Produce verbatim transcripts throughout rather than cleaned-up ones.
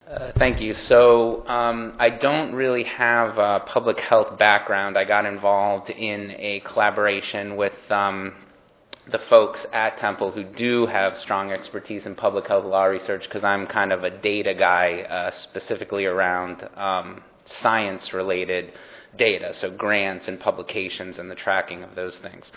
Uh, thank you. So um, I don't really have a public health background. I got involved in a collaboration with um, the folks at Temple who do have strong expertise in public health law research, because I'm kind of a data guy, uh, specifically around um, science-related data, so grants and publications and the tracking of those things.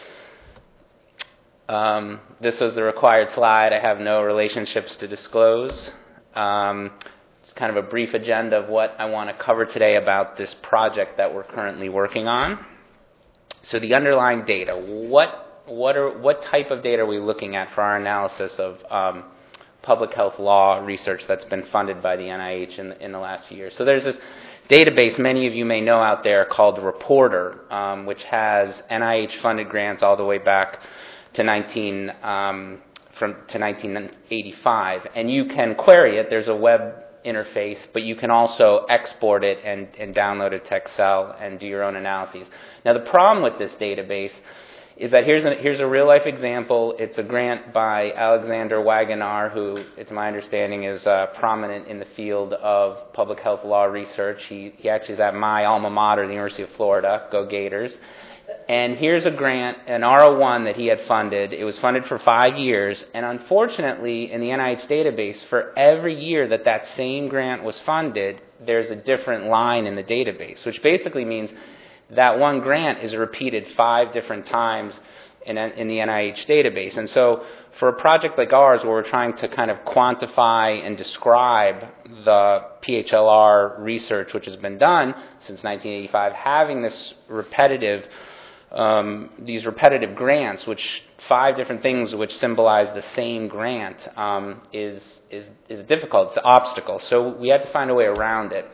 Um, this was the required slide. I have no relationships to disclose. Um, it's kind of a brief agenda of what I want to cover today about this project that we're currently working on. So the underlying data, what what are what type of data are we looking at for our analysis of um, public health law research that's been funded by the N I H in, in the last few years? So there's this database many of you may know out there called Reporter, um, which has N I H-funded grants all the way back to nineteen. Um, from to nineteen eighty-five, and you can query it. There's a web interface, but you can also export it and, and download it to Excel and do your own analyses. Now, the problem with this database is that here's a, here's a real-life example. It's a grant by Alexander Wagonar, who, it's my understanding, is uh, prominent in the field of public health law research. He, he actually is at my alma mater, the University of Florida. Go Gators. And here's a grant, an R O one that he had funded. It was funded for five years. And unfortunately, in the N I H database, for every year that that same grant was funded, there's a different line in the database, which basically means that one grant is repeated five different times in, in the N I H database. And so for a project like ours, where we're trying to kind of quantify and describe the P H L R research which has been done since nineteen eighty-five, having this repetitive Um, these repetitive grants, which five different things which symbolize the same grant, um, is, is, is difficult. It's an obstacle. So we had to find a way around it.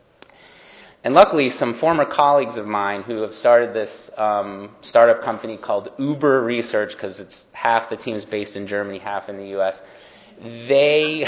And luckily, some former colleagues of mine who have started this um, startup company called Uber Research, because it's half the team is based in Germany, half in the U S, they...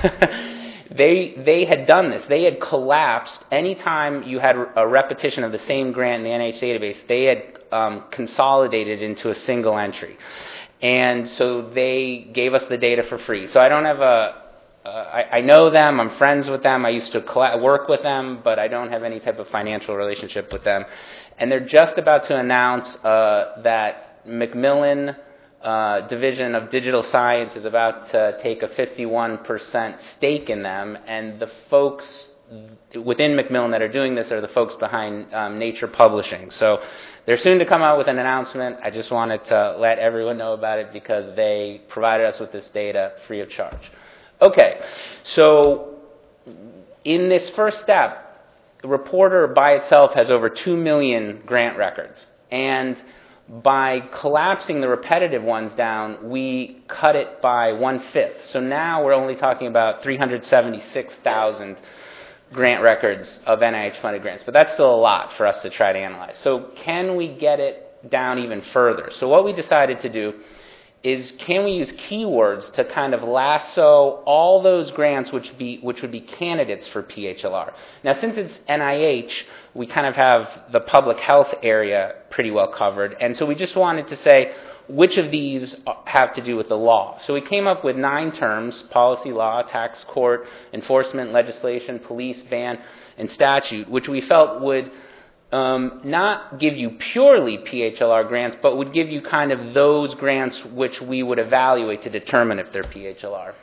They they had done this. They had collapsed. Anytime you had a repetition of the same grant in the N I H database, they had um, consolidated into a single entry. And so they gave us the data for free. So I don't have a, uh, I, I know them, I'm friends with them, I used to coll- work with them, but I don't have any type of financial relationship with them. And they're just about to announce uh, that Macmillan Uh, Division of Digital Science is about to take a fifty-one percent stake in them, and the folks within Macmillan that are doing this are the folks behind um, Nature Publishing. So they're soon to come out with an announcement. I just wanted to let everyone know about it because they provided us with this data free of charge. Okay, so in this first step, Reporter by itself has over two million grant records, and by collapsing the repetitive ones down, we cut it by one-fifth. So now we're only talking about three hundred seventy-six thousand grant records of N I H-funded grants. But that's still a lot for us to try to analyze. So can we get it down even further? So what we decided to do is, can we use keywords to kind of lasso all those grants which be which would be candidates for P H L R? Now, since it's N I H, we kind of have the public health area pretty well covered, and so we just wanted to say which of these have to do with the law. So we came up with nine terms: policy, law, tax court, enforcement, legislation, police, ban, and statute, which we felt would Um, not give you purely P H L R grants, but would give you kind of those grants which we would evaluate to determine if they're P H L R.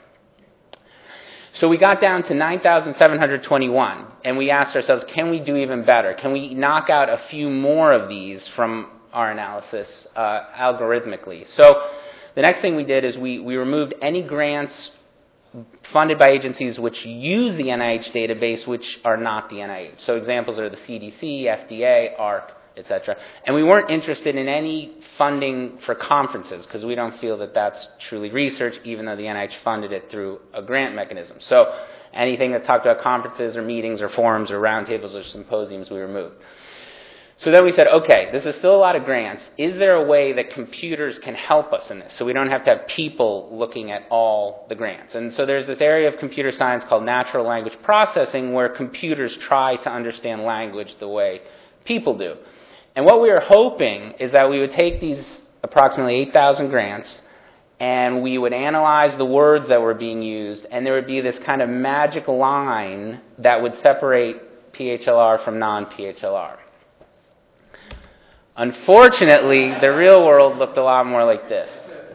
So we got down to nine thousand seven hundred twenty-one, and we asked ourselves, can we do even better? Can we knock out a few more of these from our analysis uh, algorithmically? So the next thing we did is we, we removed any grants funded by agencies which use the N I H database, which are not the N I H. So examples are the C D C, F D A, A R C, et cetera. And we weren't interested in any funding for conferences, because we don't feel that that's truly research, even though the N I H funded it through a grant mechanism. So anything that talked about conferences or meetings or forums or roundtables or symposiums, we removed. So then we said, okay, this is still a lot of grants. Is there a way that computers can help us in this, so we don't have to have people looking at all the grants? And so there's this area of computer science called natural language processing, where computers try to understand language the way people do. And what we were hoping is that we would take these approximately eight thousand grants and we would analyze the words that were being used, and there would be this kind of magic line that would separate P H L R from non-P H L R. Unfortunately, the real world looked a lot more like this.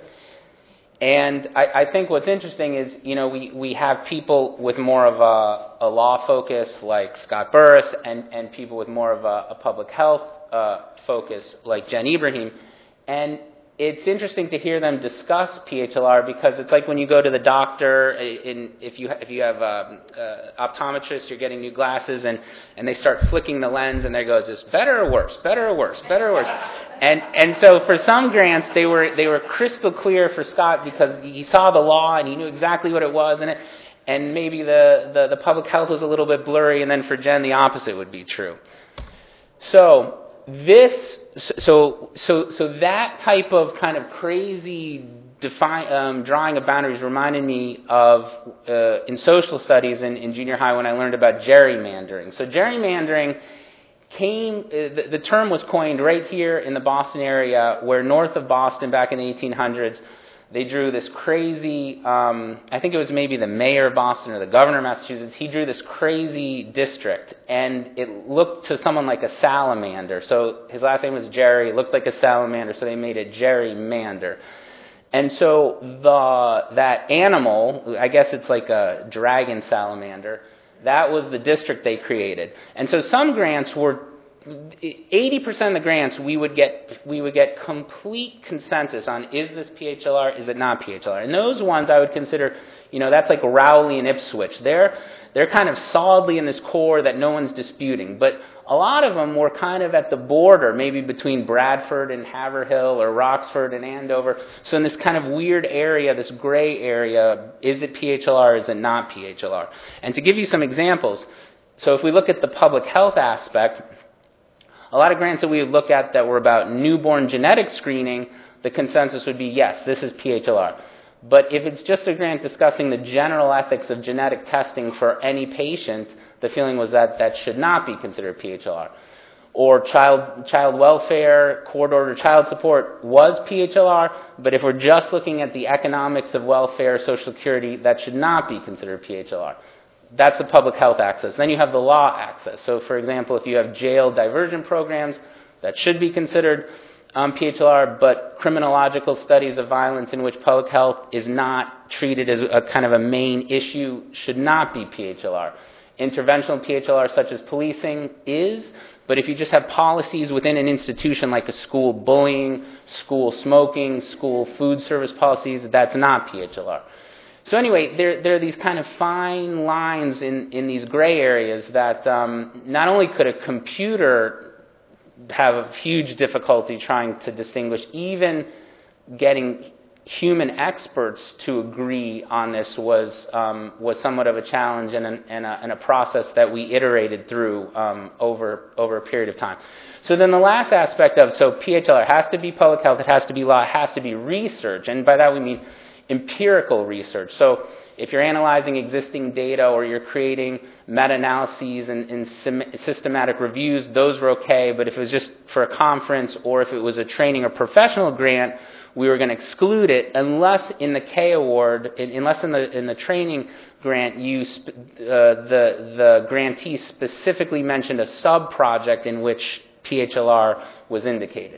And I, I think what's interesting is, you know, we, we have people with more of a, a law focus like Scott Burris, and, and people with more of a, a public health uh, focus like Jen Ibrahim. And it's interesting to hear them discuss P H L R because it's like when you go to the doctor, in, if you if you have an optometrist, you're getting new glasses, and, and they start flicking the lens, and they go, is this better or worse, better or worse, better or worse? And and so for some grants, they were they were crystal clear for Scott because he saw the law and he knew exactly what it was, and it, and maybe the, the, the public health was a little bit blurry, and then for Jen, the opposite would be true. So this, so so so that type of kind of crazy define, um, drawing of boundaries reminded me of uh, in social studies in, in junior high when I learned about gerrymandering. So gerrymandering came, uh, the, the term was coined right here in the Boston area, where north of Boston back in the eighteen hundreds, they drew this crazy, um, I think it was maybe the mayor of Boston or the governor of Massachusetts, he drew this crazy district, and it looked to someone like a salamander. So his last name was Jerry, it looked like a salamander, so they made it gerrymander. And so the that animal, I guess it's like a dragon salamander, that was the district they created. And so some grants were, eighty percent of the grants we would get we would get complete consensus on, is this P H L R, is it not P H L R? And those ones I would consider, you know, that's like Rowley and Ipswich. They're they're kind of solidly in this core that no one's disputing. But a lot of them were kind of at the border, maybe between Bradford and Haverhill or Roxford and Andover. So in this kind of weird area, this gray area, is it P H L R, is it not P H L R? And to give you some examples, so if we look at the public health aspect, a lot of grants that we would look at that were about newborn genetic screening, the consensus would be, yes, this is P H L R. But if it's just a grant discussing the general ethics of genetic testing for any patient, the feeling was that that should not be considered P H L R. Or child child welfare, court-ordered child support was P H L R, but if we're just looking at the economics of welfare, Social Security, that should not be considered P H L R. That's the public health access. Then you have the law access. So, for example, if you have jail diversion programs, that should be considered um, P H L R, but criminological studies of violence in which public health is not treated as a kind of a main issue should not be P H L R. Interventional P H L R, such as policing, is, but if you just have policies within an institution like a school bullying, school smoking, school food service policies, that's not P H L R. So anyway, there, there are these kind of fine lines in, in these gray areas that um, not only could a computer have a huge difficulty trying to distinguish, even getting human experts to agree on this was um, was somewhat of a challenge and, an, and, a, and a process that we iterated through um, over over a period of time. So then the last aspect of, so P H L R has to be public health, it has to be law, it has to be research, and by that we mean empirical research. So if you're analyzing existing data or you're creating meta-analyses and, and systematic reviews, those were okay. But if it was just for a conference or if it was a training or professional grant, we were going to exclude it unless in the K award, unless in the in the training grant, you sp- uh, the the grantee specifically mentioned a sub-project in which P H L R was indicated.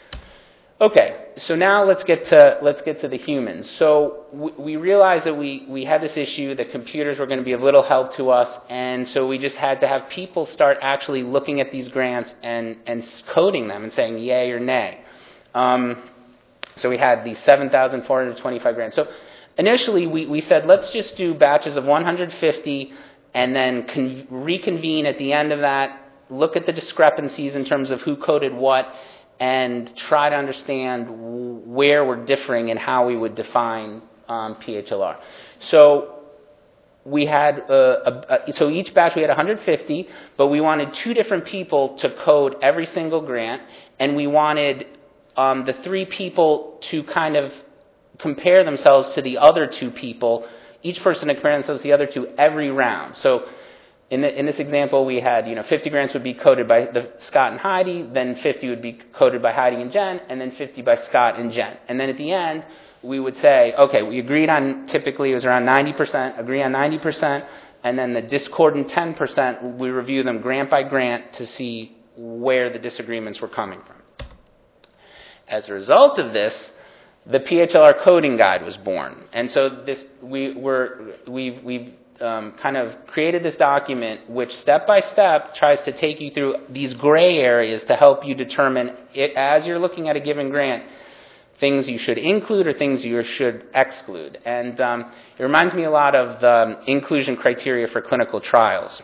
Okay, so now let's get to let's get to the humans. So we, we realized that we, we had this issue that computers were going to be of little help to us, and so we just had to have people start actually looking at these grants and, and coding them and saying yay or nay. Um, so we had these seven thousand four hundred twenty-five grants. So initially we, we said let's just do batches of one hundred fifty and then con- reconvene at the end of that, look at the discrepancies in terms of who coded what, and try to understand where we're differing and how we would define um, P H L R. So we had, uh, a, a, so each batch we had one hundred fifty, but we wanted two different people to code every single grant, and we wanted um, the three people to kind of compare themselves to the other two people, each person to compare themselves to the other two every round. So In, the, in this example, we had, you know, fifty grants would be coded by the, Scott and Heidi, then fifty would be coded by Heidi and Jen, and then fifty by Scott and Jen. And then at the end, we would say, okay, we agreed on, typically it was around ninety percent, agree on ninety percent, and then the discordant ten percent, we review them grant by grant to see where the disagreements were coming from. As a result of this, the P H L R coding guide was born. And so this, we were, we've, we've um, kind of created this document which step by step tries to take you through these gray areas to help you determine, it, as you're looking at a given grant, things you should include or things you should exclude. And um, it reminds me a lot of the inclusion criteria for clinical trials.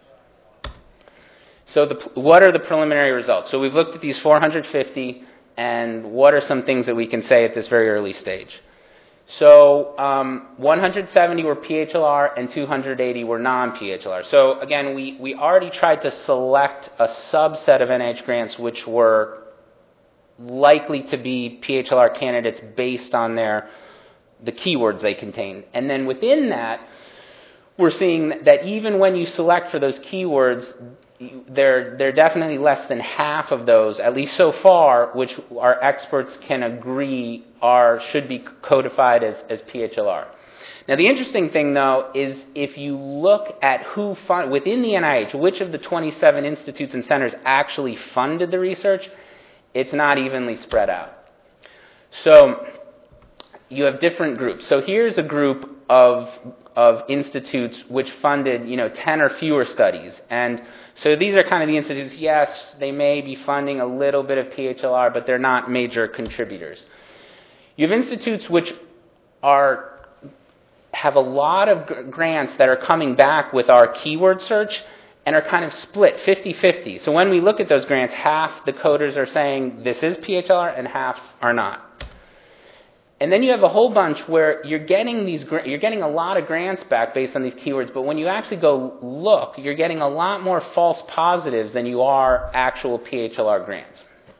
So the, what are the preliminary results? So we've looked at these four hundred fifty, and what are some things that we can say at this very early stage? So um, one hundred seventy were P H L R and two hundred eighty were non-P H L R. So again, we, we already tried to select a subset of N I H grants which were likely to be P H L R candidates based on their the keywords they contain. And then within that, we're seeing that even when you select for those keywords, there, there are definitely less than half of those, at least so far, which our experts can agree are should be codified as, as P H L R. Now, the interesting thing, though, is if you look at who fund, within the N I H, which of the twenty-seven institutes and centers actually funded the research, it's not evenly spread out. So you have different groups. So here's a group of of institutes which funded, you know, ten or fewer studies. And so these are kind of the institutes, yes, they may be funding a little bit of P H L R, but they're not major contributors. You have institutes which are have a lot of grants that are coming back with our keyword search and are kind of split fifty-fifty. So when we look at those grants, half the coders are saying this is P H L R and half are not. And then you have a whole bunch where you're getting these you're getting a lot of grants back based on these keywords, but when you actually go look, you're getting a lot more false positives than you are actual P H L R grants.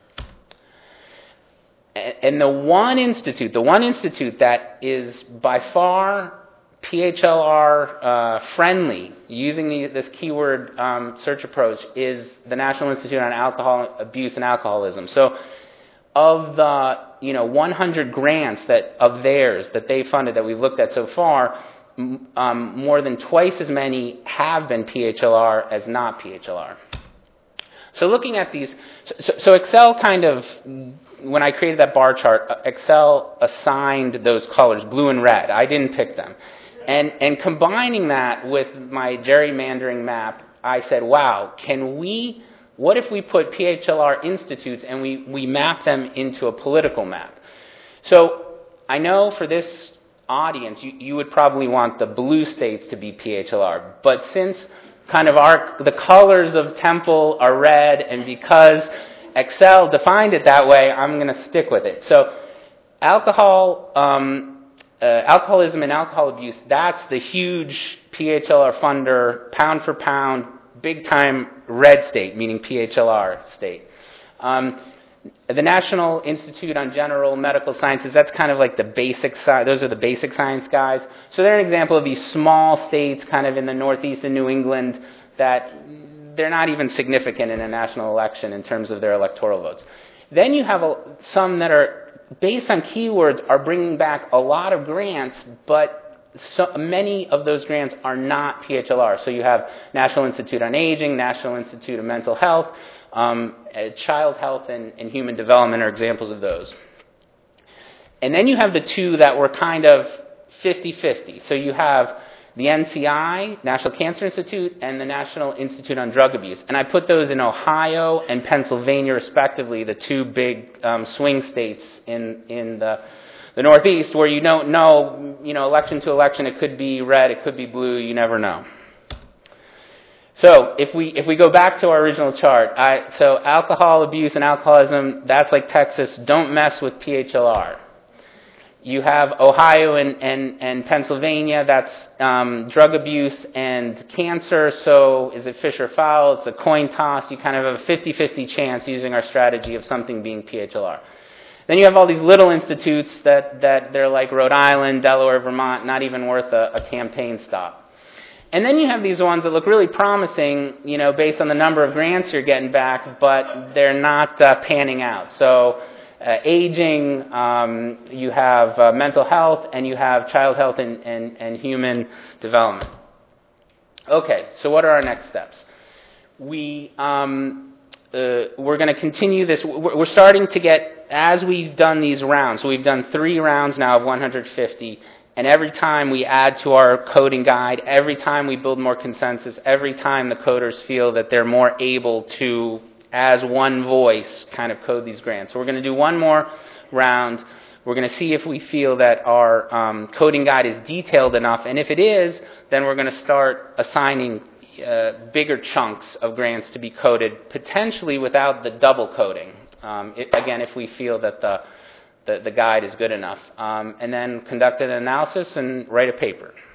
And the one institute, the one institute that is by far P H L R uh, friendly, using the, this keyword um, search approach, is the National Institute on Alcohol Abuse and Alcoholism. So of the you know one hundred grants that of theirs that they funded that we've looked at so far, um, more than twice as many have been P H L R as not P H L R. So looking at these, so, so Excel kind of, when I created that bar chart, Excel assigned those colors, blue and red. I didn't pick them. And, and combining that with my gerrymandering map, I said, wow, can we, what if we put P H L R institutes and we, we map them into a political map? So I know for this audience, you, you would probably want the blue states to be P H L R. But since kind of our, the colors of Temple are red, and because Excel defined it that way, I'm going to stick with it. So alcohol, um, uh, alcoholism and alcohol abuse, that's the huge P H L R funder, pound for pound, big time red state, meaning P H L R state. Um, the National Institute on General Medical Sciences, that's kind of like the basic science, those are the basic science guys. So they're an example of these small states kind of in the northeast of New England that they're not even significant in a national election in terms of their electoral votes. Then you have a, some that are, based on keywords, are bringing back a lot of grants, but so many of those grants are not P H L R. So you have National Institute on Aging, National Institute of Mental Health, um, uh, Child Health and, and Human Development are examples of those. And then you have the two that were kind of fifty-fifty. So you have the N C I, National Cancer Institute, and the National Institute on Drug Abuse. And I put those in Ohio and Pennsylvania, respectively, the two big um, swing states in, in the, the Northeast, where you don't know, you know, election to election, it could be red, it could be blue, you never know. So if we if we go back to our original chart, I, so alcohol abuse and alcoholism, that's like Texas, don't mess with P H L R. You have Ohio and, and, and Pennsylvania, that's um, drug abuse and cancer, so is it fish or fowl? It's a coin toss. You kind of have a fifty-fifty chance using our strategy of something being P H L R. Then you have all these little institutes that, that they're like Rhode Island, Delaware, Vermont, not even worth a, a campaign stop. And then you have these ones that look really promising, you know, based on the number of grants you're getting back, but they're not uh, panning out. So uh, uh, aging, um, you have uh, mental health, and you have child health and, and, and human development. Okay, so what are our next steps? We, um, uh, we're going to continue this. We're, we're starting to get, as we've done these rounds, so we've done three rounds now of one hundred fifty, and every time we add to our coding guide, every time we build more consensus, every time the coders feel that they're more able to, as one voice, kind of code these grants. So we're going to do one more round. We're going to see if we feel that our um, coding guide is detailed enough, and if it is, then we're going to start assigning uh, bigger chunks of grants to be coded, potentially without the double coding. Um, it, again, if we feel that the The, the guide is good enough, um, and then conduct an analysis and write a paper.